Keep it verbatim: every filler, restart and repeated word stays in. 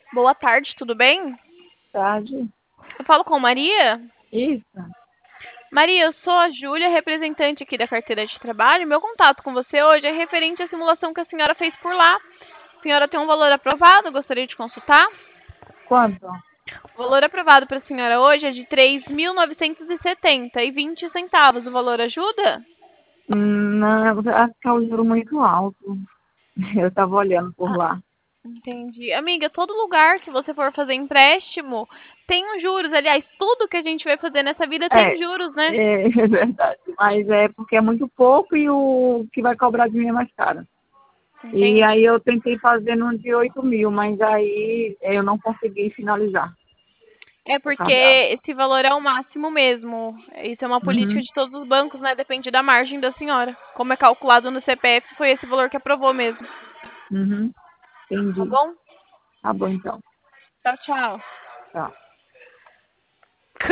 Boa tarde, tudo bem? Tarde. Eu falo com Maria? Isso. Maria, eu sou a Júlia, representante aqui da carteira de trabalho. Meu contato com você hoje é referente à simulação que a senhora fez por lá. A senhora tem um valor aprovado, gostaria de consultar? Quanto? O valor aprovado para a senhora hoje é de três mil novecentos e setenta e vinte centavos. O valor ajuda? Hum, Não, acho que é o juro muito alto. Eu estava olhando por Ah, lá. entendi. Amiga, todo lugar que você for fazer empréstimo tem os juros. Aliás, tudo que a gente vai fazer nessa vida tem É, juros, né? é, é verdade. Mas é porque é muito pouco e o que vai cobrar de mim é mais caro. E Entendi. aí eu tentei fazer no de oito mil, mas aí eu não consegui finalizar É o porque cadastro. esse valor é o máximo mesmo. Isso é uma política Uhum, de todos os bancos, né? Depende da margem da senhora. Como é calculado no C P F, foi esse valor que aprovou mesmo. uhum, Tá entendi. bom? Tá bom então. Tchau, tchau. Tá.